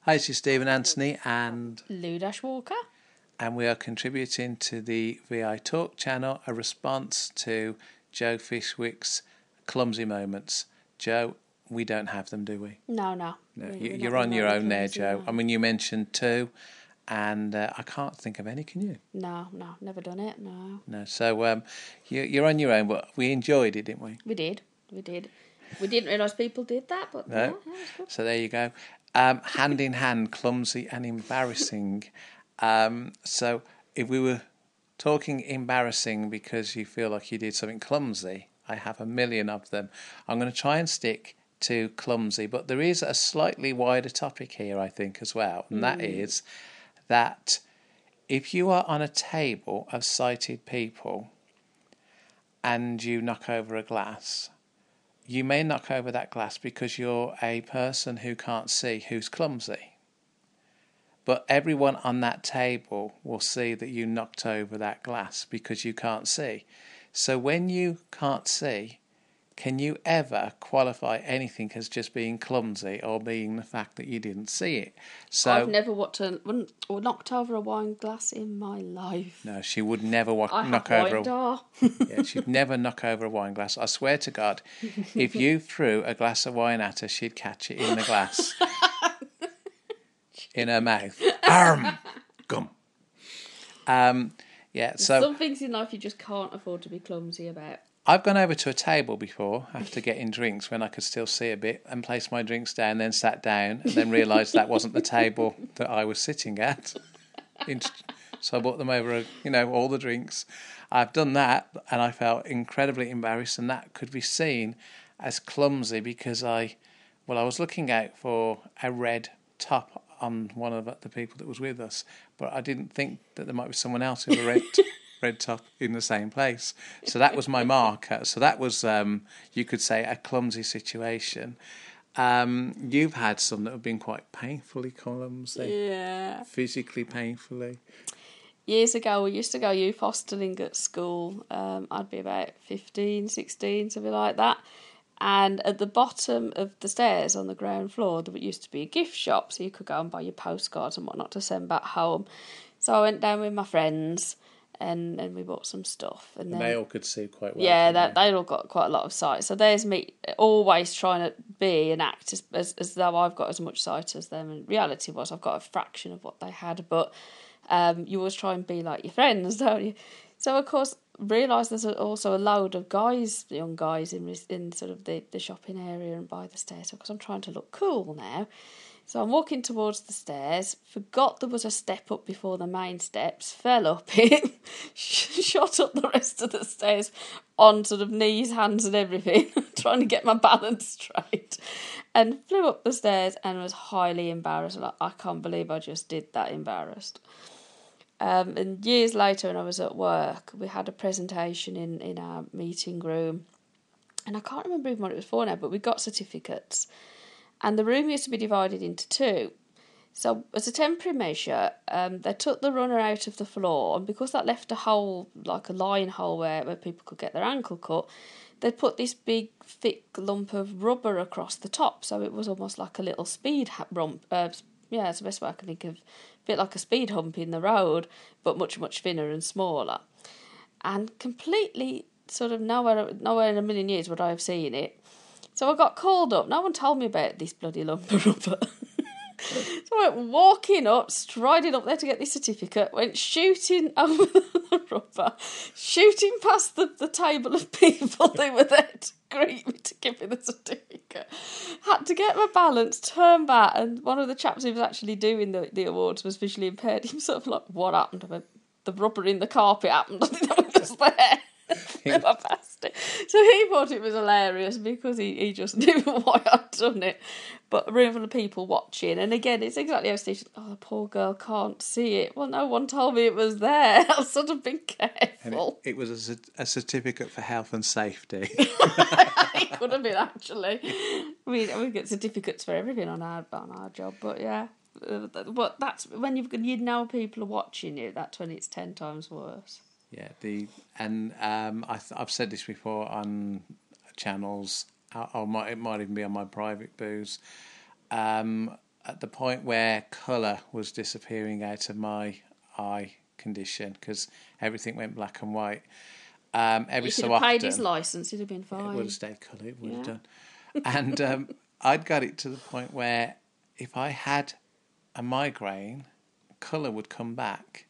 Hi, this is Stephen Anthony and Lou Dash Walker. we are contributing to the VI Talk channel, a response to Joe Fishwick's clumsy moments. Joe, we don't have them, do we? No. You're on your own there, Joe. No. I mean, you mentioned two, and I can't think of any, can you? No, never done it, no. No, so you're on your own, but we enjoyed it, didn't we? We did. We didn't realise people did that, but No. yeah, it was good. So there you go. Hand in hand, clumsy and embarrassing. So if we were talking embarrassing because you feel like you did something clumsy, I have a million of them. I'm going to try and stick to clumsy, but there is a slightly wider topic here, I think, as well, and that is that if you are on a table of sighted people and you knock over a glass, you may knock over that glass because you're a person who can't see, who's clumsy. But everyone on that table will see that you knocked over that glass because you can't see. So when you can't see, can you ever qualify anything as just being clumsy or being the fact that you didn't see it? So I've never knocked over a wine glass in my life. no, she would never I knock have over wine jar. Yeah, she'd never knock over a wine glass. I swear to God, if you threw a glass of wine at her, she'd catch it in the glass. In her mouth. Arm! Gum. Yeah, so Some things in life you just can't afford to be clumsy about. I've gone over to a table before after getting drinks when I could still see a bit and placed my drinks down, then sat down and then realised that wasn't the table that I was sitting at. So I brought them over, all the drinks. I've done that and I felt incredibly embarrassed, and that could be seen as clumsy because I was looking out for a red top on one of the people that was with us, but I didn't think that there might be someone else with a red top in the same place. So that was my marker. So that was, you could say, a clumsy situation. You've had some that have been quite painfully clumsy. Yeah. Physically painfully. Years ago, we used to go youth hosteling at school. I'd be about 15, 16, something like that. And at the bottom of the stairs on the ground floor, there used to be a gift shop, so you could go and buy your postcards and whatnot to send back home. So I went down with my friends and we bought some stuff. And then, they all could see quite well. Yeah, they all got quite a lot of sight. So there's me always trying to be and act as though I've got as much sight as them. And reality was I've got a fraction of what they had, but you always try and be like your friends, don't you? So, of course, realise there's also a load of guys, young guys, in sort of the shopping area and by the stairs, because I'm trying to look cool now. So I'm walking towards the stairs, forgot there was a step up before the main steps, fell up it, shot up the rest of the stairs on sort of knees, hands and everything, trying to get my balance straight, and flew up the stairs and was highly embarrassed. Like, I can't believe I just did that, embarrassed. And years later, when I was at work, we had a presentation in our meeting room, and I can't remember even what it was for now, but we got certificates. And the room used to be divided into two. So as a temporary measure, they took the runner out of the floor, and because that left a hole, like a line hole where people could get their ankle cut, they put this big, thick lump of rubber across the top, so it was almost like a little speed rump. Yeah, it's the best way I can think of. A bit like a speed hump in the road, but much, much thinner and smaller. And completely sort of nowhere in a million years would I have seen it. So I got called up. No one told me about this bloody lump of rubber. So I went walking up, striding up there to get this certificate, went shooting over the rubber, shooting past the table of people who were there to greet me to give me the certificate. Had to get my balance, turn back, and one of the chaps who was actually doing the awards was visually impaired. He was sort of like, what happened? I went, the rubber in the carpet happened. I didn't know it was there. I passed it. So he thought it was hilarious because he just knew why I'd done it. But a room full of people watching, and again, it's exactly how Steve said, oh, the poor girl can't see it. Well, no one told me it was there. I've sort of been careful. And it was a certificate for health and safety. It could have been, actually. We get certificates for everything on our job, but yeah. But that's when you know people are watching you. That's when it's 10 times worse. Yeah, I've said this before on channels, or it might even be on my private booze. at the point where colour was disappearing out of my eye condition because everything went black and white. Every You so could have paid often, his licence, he'd have been it fine. would have stayed colour. It would have Yeah. done. And I'd got it to the point where if I had a migraine, colour would come back.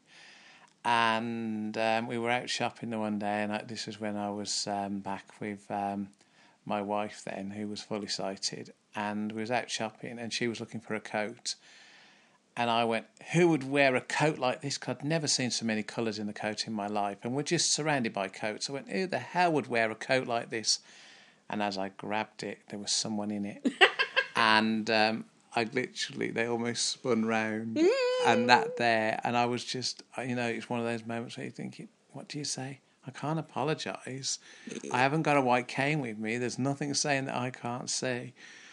And we were out shopping the one day, and this is when I was back with my wife then, who was fully sighted, and we was out shopping, and she was looking for a coat. And I went, who would wear a coat like this? Because I'd never seen so many colours in the coat in my life. And we're just surrounded by coats. I went, who the hell would wear a coat like this? And as I grabbed it, there was someone in it. And they almost spun round. And that there, and I was just, it's one of those moments where you think, what do you say? I can't apologise. I haven't got a white cane with me. There's nothing saying that I can't see.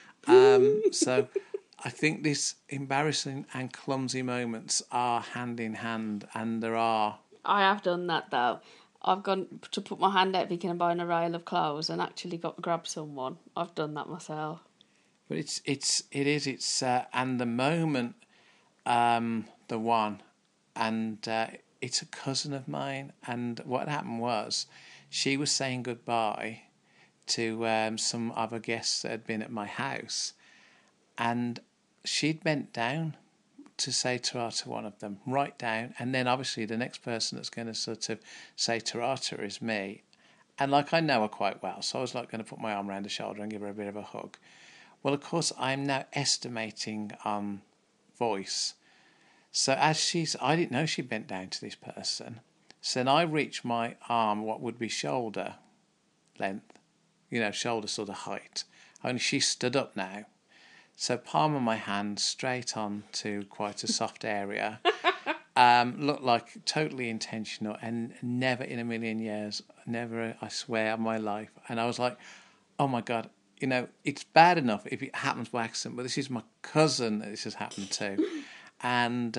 So I think this embarrassing and clumsy moments are hand in hand, and there are. I have done that though. I've gone to put my hand out thinking I'm buying a rail of clothes and actually grabbed someone. I've done that myself. But and the moment, the one, and it's a cousin of mine, and what happened was, she was saying goodbye to some other guests that had been at my house, and she'd bent down to say ta-ra to one of them, right down, and then obviously the next person that's going to sort of say ta-ra to her is me, and I know her quite well, so I was going to put my arm around her shoulder and give her a bit of a hug. Well, of course, I'm now estimating on voice. So I didn't know she bent down to this person. So then I reached my arm, what would be shoulder length, shoulder sort of height. Only she stood up now. So palm of my hand straight on to quite a soft area. Looked like totally intentional, and never in a million years, never, I swear, on my life. And I was like, oh my God, it's bad enough if it happens by accident, but this is my cousin that this has happened to. And,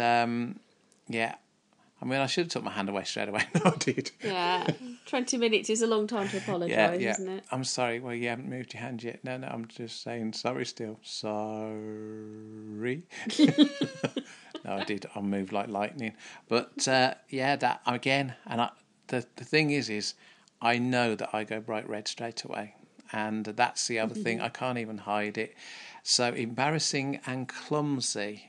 I should have took my hand away straight away. No, I did. Yeah, 20 minutes is a long time to apologise, isn't it? I'm sorry. Well, you haven't moved your hand yet. No, I'm just saying sorry still. Sorry. No, I did. I moved like lightning. But, that again, and the thing is I know that I go bright red straight away. And that's the other thing. I can't even hide it. So embarrassing and clumsy.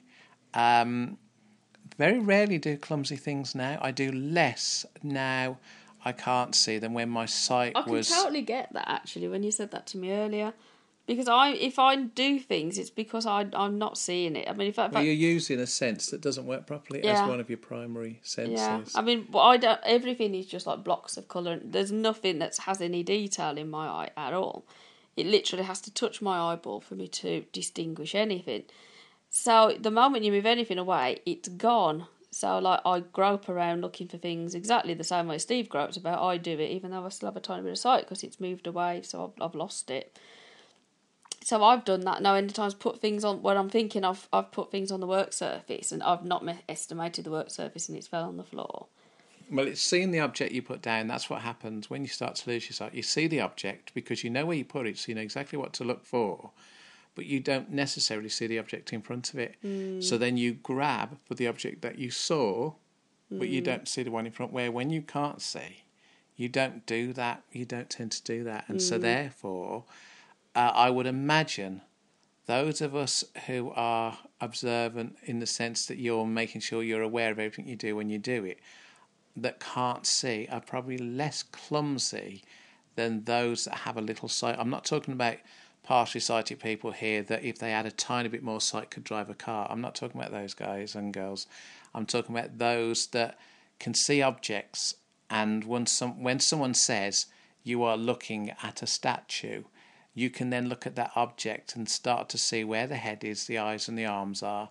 Very rarely do clumsy things now. I do less now I can't see than when my sight was... I can totally get that, actually, when you said that to me earlier. Because if I do things, it's because I'm not seeing it. I mean, you're using a sense that doesn't work properly as one of your primary senses. Yeah, I mean, everything is just like blocks of colour. There's nothing that has any detail in my eye at all. It literally has to touch my eyeball for me to distinguish anything. So the moment you move anything away, it's gone. So I grope around looking for things exactly the same way Steve gropes about. I do it, even though I still have a tiny bit of sight because it's moved away, so I've lost it. So I've done that now. Anytime put things on when I'm thinking I've put things on the work surface and I've not estimated the work surface and it's fell on the floor. Well, it's seeing the object you put down. That's what happens when you start to lose your sight. You see the object because you know where you put it, so you know exactly what to look for, but you don't necessarily see the object in front of it. So then you grab for the object that you saw, but you don't see the one in front, where when you can't see, you don't do that. You don't tend to do that. And so therefore... I would imagine those of us who are observant in the sense that you're making sure you're aware of everything you do when you do it, that can't see, are probably less clumsy than those that have a little sight. I'm not talking about partially sighted people here that if they had a tiny bit more sight could drive a car. I'm not talking about those guys and girls. I'm talking about those that can see objects, and when someone says you are looking at a statue, you can then look at that object and start to see where the head is, the eyes and the arms are.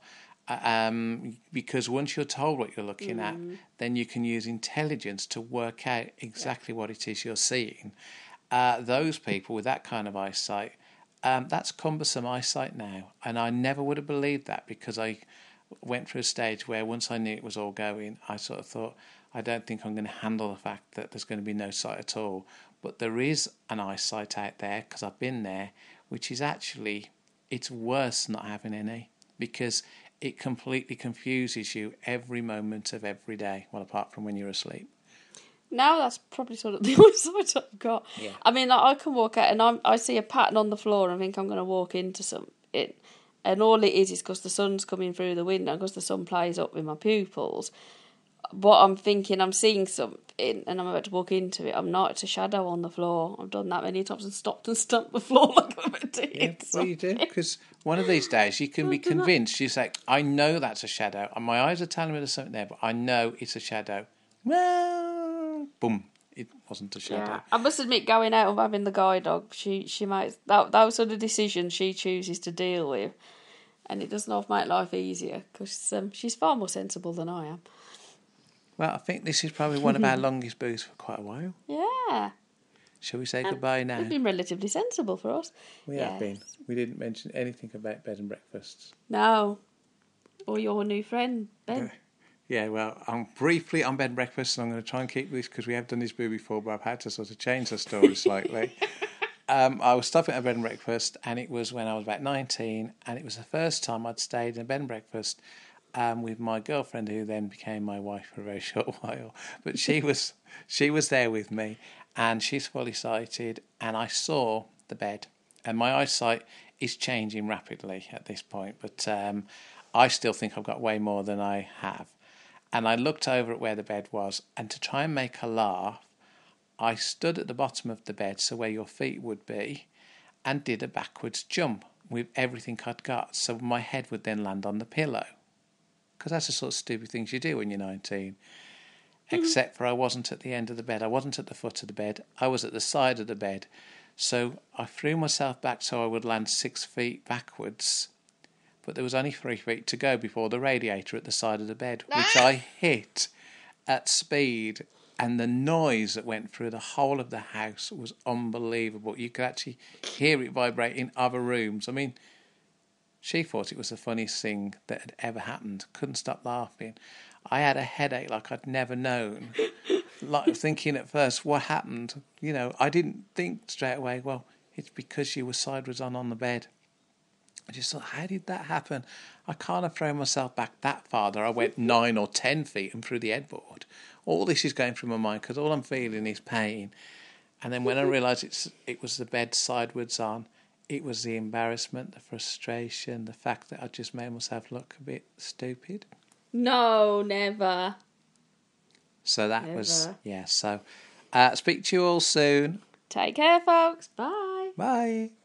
Because once you're told what you're looking at, then you can use intelligence to work out exactly what it is you're seeing. Those people with that kind of eyesight, that's cumbersome eyesight now. And I never would have believed that, because I went through a stage where once I knew it was all going, I sort of thought, I don't think I'm going to handle the fact that there's going to be no sight at all. But there is an eyesight out there, because I've been there, which is actually, it's worse not having any. because it completely confuses you every moment of every day. Well, apart from when you're asleep. Now that's probably sort of the only sight I've got. Yeah. I mean, like, I can walk out and I see a pattern on the floor and I think I'm going to walk into something. And all it is because the sun's coming through the window, because the sun plays up with my pupils. But I'm thinking I'm seeing something and I'm about to walk into it. I'm not. It's a shadow on the floor. I've done that many times and stopped and stumped the floor like I'm about to hit Well, you do, because one of these days you can be convinced. You say, I know that's a shadow, and my eyes are telling me there's something there, but I know it's a shadow. Well, boom, it wasn't a shadow. Yeah. I must admit, going out and having the guide dog, she might those sort of decisions she chooses to deal with, and it does not make life easier because she's far more sensible than I am. Well, I think this is probably one of our longest booths for quite a while. Yeah. Shall we say goodbye now? It's been relatively sensible for us. We have been. We didn't mention anything about bed and breakfasts. No. Or your new friend, Ben. Yeah, well, I'm briefly on bed and breakfast, and I'm going to try and keep this because we have done this boo before, but I've had to sort of change the story slightly. I was stopping at bed and breakfast, and it was when I was about 19, and it was the first time I'd stayed in a bed and breakfast with my girlfriend, who then became my wife for a very short while. But she was there with me, and she's fully sighted, and I saw the bed, and my eyesight is changing rapidly at this point, but I still think I've got way more than I have. And I looked over at where the bed was, and to try and make her laugh, I stood at the bottom of the bed, so where your feet would be, and did a backwards jump with everything I'd got, so my head would then land on the pillow. Because that's the sort of stupid things you do when you're 19. Except for I wasn't at the end of the bed. I wasn't at the foot of the bed. I was at the side of the bed. So I threw myself back so I would land 6 feet backwards. But there was only 3 feet to go before the radiator at the side of the bed, which I hit at speed. And the noise that went through the whole of the house was unbelievable. You could actually hear it vibrate in other rooms. I mean, she thought it was the funniest thing that had ever happened. Couldn't stop laughing. I had a headache like I'd never known. Like thinking at first, what happened? You know, I didn't think straight away, well, it's because she was sideways on the bed. I just thought, how did that happen? I can't have thrown myself back that far. I went 9 or 10 feet and through the headboard. All this is going through my mind because all I'm feeling is pain. And then when I realised it was the bed sideways on, it was the embarrassment, the frustration, the fact that I just made myself look a bit stupid. No, never. So that was, yeah. So speak to you all soon. Take care, folks. Bye. Bye.